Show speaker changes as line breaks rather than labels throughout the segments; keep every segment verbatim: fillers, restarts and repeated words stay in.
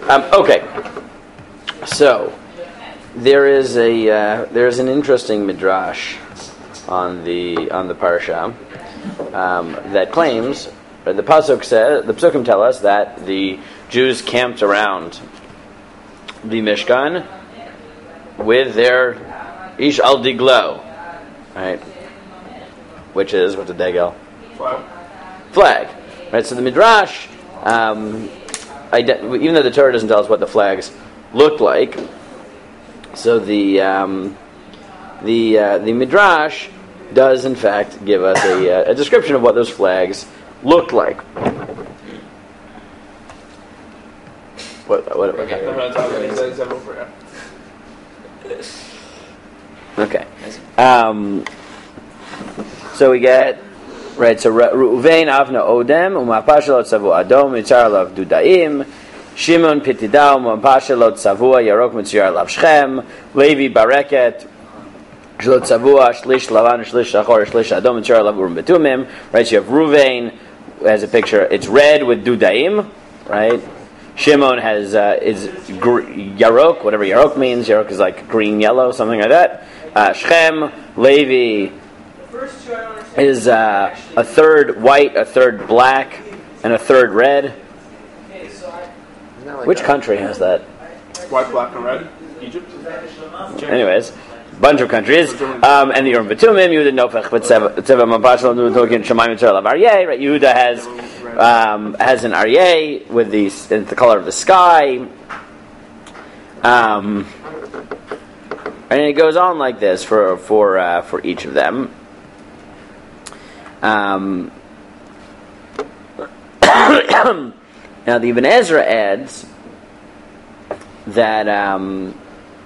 Um, okay, so there is a uh, there is an interesting midrash on the on the parsha um, that claims, or the pasuk says, the psukim tell us that the Jews camped around the Mishkan with their ish al diglo, right? Which is what's a degel?
Flag.
Flag, right? So the midrash. Um, even though the Torah doesn't tell us what the flags looked like, so the um, the uh, the Midrash does in fact give us a, a description of what those flags looked like. What? What? what okay. Um, so we get. Right, so Reuven Avna Odem Umapashalot Savu Adom Mitzar Lav Dudaim Shimon Pitidao Umapashalot Savua Yarok Mitzar Lav Shchem Levi Bareket Shlot Savua Shlish Lavan Shlish Shachor Shlish Adom Mitzar Lav Urim Betumim. Right, so you have Reuven has a picture. It's red with Dudaim. Right, Shimon has uh, is gr- Yarok, whatever Yarok means. Yarok is like green, yellow, something like that. Uh, Shchem, Levi is uh, a third white, a third black, and a third red. Like Which country has that?
White, black, and red. Egypt.
Anyways, bunch of countries. Um, and the Urim Betumim, Yehuda Nofech, but Tzeva Mapashal, Nutokin, Shemaim, Mitzvah, Lav Aryeh. Right, Yehuda has um, has an Aryeh with the the color of the sky. Um, and it goes on like this for for uh, for each of them. Um, now the Ibn Ezra adds that um,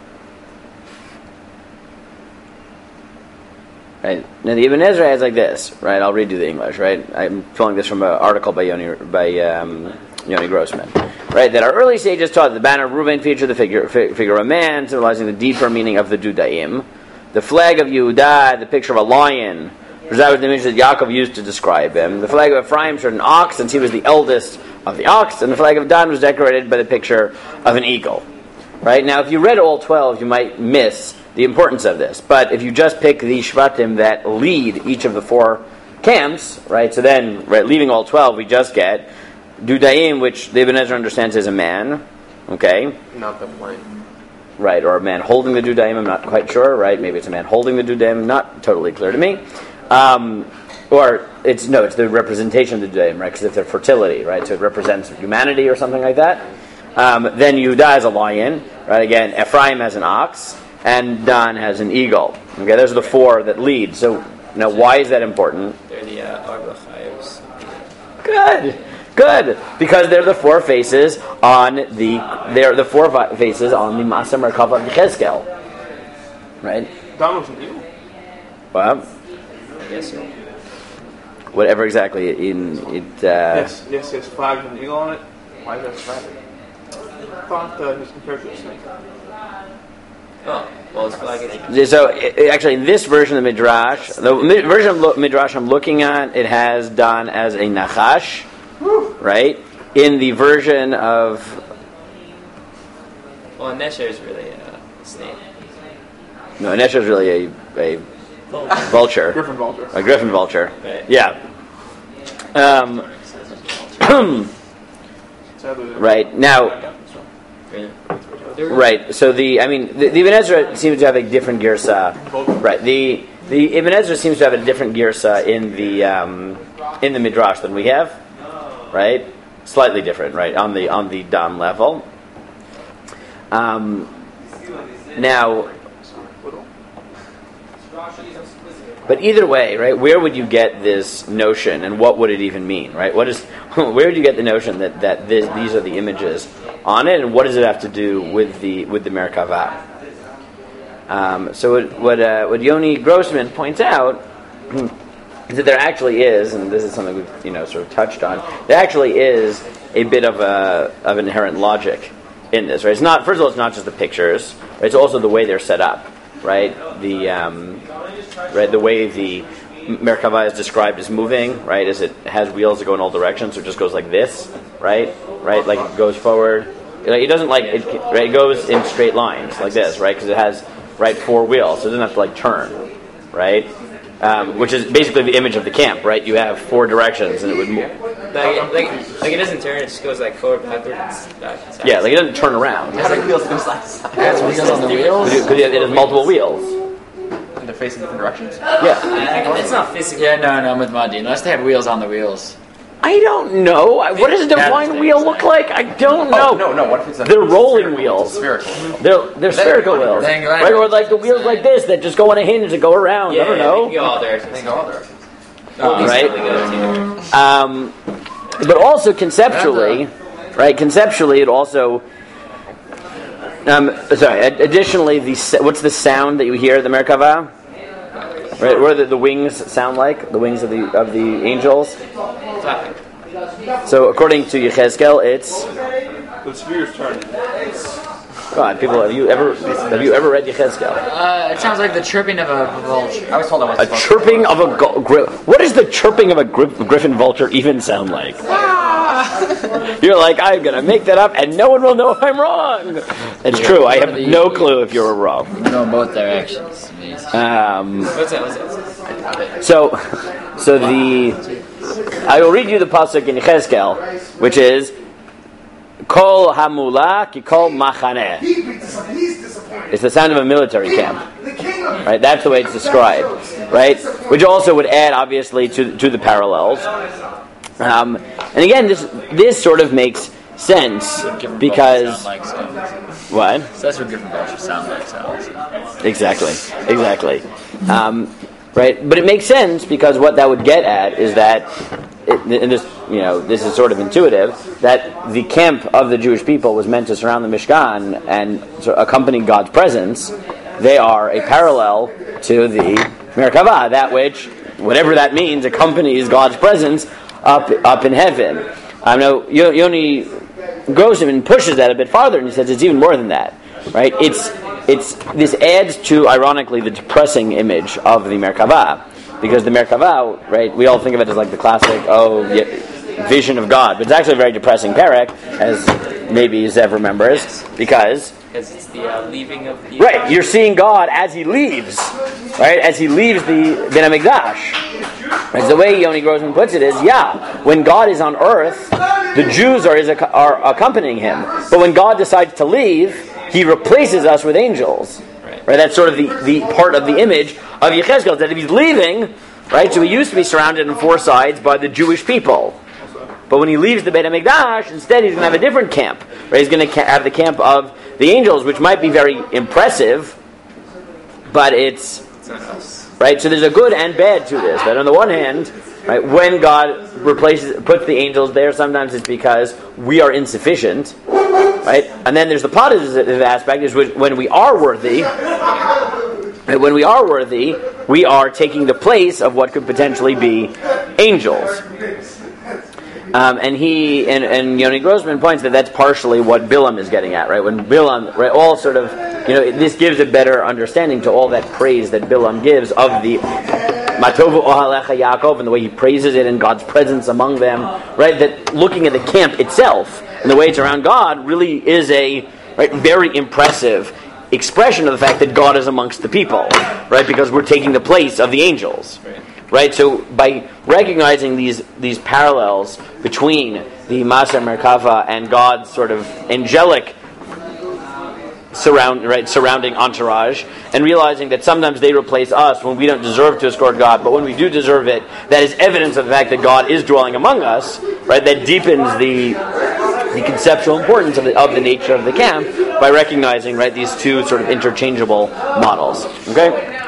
right now the Ibn Ezra adds like this, right? I'll read you the English, right? I'm pulling this from an article by Yoni by um, Yoni Grossman, right? That our early sages taught the banner of Reuven featured the figure figure of a man, symbolizing the deeper meaning of the Dudaim. The flag of Yehudah, the picture of a lion. That was the image that Yaakov used to describe him. The flag of Ephraim showed an ox, since he was the eldest of the ox, and the flag of Dan was decorated by the picture of an eagle. Right? Now, if you read all twelve, you might miss the importance of this. But if you just pick the Shvatim that lead each of the four camps, right? So then, right, leaving all twelve, we just get Dudaim, which the Ibn Ezra understands as a man. Okay?
Not the plane.
Right, or a man holding the Dudaim, I'm not quite sure, right? Maybe it's a man holding the Dudaim, not totally clear to me. Um, or it's no, it's the representation of the Dudaim, right? Because if they're fertility, right? So it represents humanity or something like that. Um, then Yehudah has a lion, right? Again, Ephraim has an ox, and Dan has an eagle. Okay, those are the four that lead. So now, why is that important?
They're the uh, Arba Chayos.
Good, good, because they're the four faces on the they're the four vi- faces on the Masa Merkava of Yechezkel, right?
Dan was an eagle.
Well.
Yes, sir.
Whatever exactly in it. Uh,
yes, yes, yes. Flag with an eagle on it. Why is that flag? I thought uh, he was compared to a snake.
Oh, well, it's flag is.
So it, it, actually, in this version of Midrash, the mi- version of lo- Midrash I'm looking at, it has Dan as a Nachash, Woo. Right? In the version of.
Well, Nesher is really a snake.
No, Nesher is really a. a vulture.
Griffin vulture.
A griffin vulture.
Right.
Yeah. Um, right. Now, right. So the, I mean, the, the Ibn Ezra seems to have a different girsa. Right. The the Ibn Ezra seems to have a different girsa in the um, in the Midrash than we have. Right. Slightly different. Right. On the on the Dan level. Um, now. But either way, right? Where would you get this notion, and what would it even mean, right? What is? Where would you get the notion that, that this, these are the images on it, and what does it have to do with the with the Merkava? Um, so what what, uh, what Yoni Grossman points out is that there actually is, and this is something we've you know sort of touched on. There actually is a bit of a of inherent logic in this, right? It's not. First of all, it's not just the pictures. Right? It's also the way they're set up, right? The um, right the way the Merkava is described as moving, right? Is it has wheels that go in all directions, so it just goes like this, right? Right, like it goes forward, Like, it doesn't like it, right, it goes in straight lines like this, right? Because it has right four wheels, so it doesn't have to like turn, right? Um, which is basically the image of the camp, right? You have four directions, and it would move.
Like, like, like it doesn't turn; it just goes like forward, backwards, back. Side.
Yeah, like it doesn't turn around.
How do wheels go side to side?
It has wheels on the wheels.
Because it has multiple wheels.
And they're facing different directions?
Yeah.
It's not physical.
Yeah, no, no, I'm with Madi. Unless they have wheels on the wheels.
I don't know. I- What does a divine wheel look like? I don't know.
Oh, no, no, what if it's a...
They're rolling
spherical-
wheels.
Spherical.
They're they're spherical wheels,
Then go
right? Or like the wheels like this that just go on a hinge and go around.
Yeah,
I don't
yeah,
know.
they can go all there.
They go all there.
Oh,
right.
Really good,
Um, but also conceptually, right? Conceptually, it also. Um, sorry. ad- Additionally, the s- what's the sound that you hear at the Merkava? Right, what do the, the wings sound like? The wings of the of the angels.
Flapping.
So according to Yechezkel, it's
The sphere's turning.
God. People, have you ever have you ever read Yechezkel?
Uh, it sounds like the chirping of a vulture.
I was told I was
A chirping of a go- gri- what does the chirping of a gri- griffin vulture even sound like? You're like, I'm gonna make that up, and no one will know if I'm wrong. It's true. I have no clue if you're wrong.
You go in both directions. Amazing.
Um,
What's that? What's that?
so, so the I will read you the pasuk in Yechezkel, which is Kol Hamula Ki Kol Machaneh. It's the sound of a military camp, right? That's the way it's described, right? Which also would add, obviously, to to the parallels. Um, and again, this this sort of makes sense because
Sound like sounds.
what?
So that's what Griffin vultures sound like sounds.
Exactly, exactly. Um, right, but it makes sense because what that would get at is that, it, and this, you know, this is sort of intuitive, that the camp of the Jewish people was meant to surround the Mishkan and sort of accompany God's presence. They are a parallel to the Merkava, that which, whatever that means, accompanies God's presence up up in heaven. I know Yoni Grossman pushes that a bit farther, and he says it's even more than that. Right? It's it's this adds to, ironically, the depressing image of the Merkava, because the Merkava, right? We all think of it as like the classic, oh, yeah, vision of God, but it's actually a very depressing perek, as maybe Zev remembers, because
Because it's the uh, leaving of the...
right, you're seeing God as He leaves, right? As He leaves the Ben HaMikdash. Right, the way Yoni Grossman puts it is, yeah, when God is on earth, the Jews are, is, are accompanying Him. But when God decides to leave, He replaces us with angels.
Right.
Right? That's sort of the, the part of the image of Yechezkel, that if He's leaving, right, so He used to be surrounded on four sides by the Jewish people. But when He leaves the Beit HaMikdash, instead He's going to have a different camp. Right? He's going to have the camp of the angels, which might be very impressive, but it's...
It's not us.
Right, so there's a good and bad to this. But on the one hand, right, when God replaces, puts the angels there, sometimes it's because we are insufficient, right? And then there's the positive aspect, is when we are worthy. Right, when we are worthy, we are taking the place of what could potentially be angels. Um, and he and, and Yoni Grossman points that that's partially what Bilam is getting at, right? When Bilam, right, all sort of, you know, this gives a better understanding to all that praise that Bilam gives of the Matovu Ohalecha Yaakov and the way he praises it and God's presence among them, right? That looking at the camp itself and the way it's around God really is a right, very impressive expression of the fact that God is amongst the people, right? Because we're taking the place of the angels.
Right.
Right, so by recognizing these these parallels between the Maser Merkava and God's sort of angelic surround right surrounding entourage, and realizing that sometimes they replace us when we don't deserve to escort God, but when we do deserve it, that is evidence of the fact that God is dwelling among us. Right, that deepens the the conceptual importance of the of the nature of the camp by recognizing right these two sort of interchangeable models. Okay.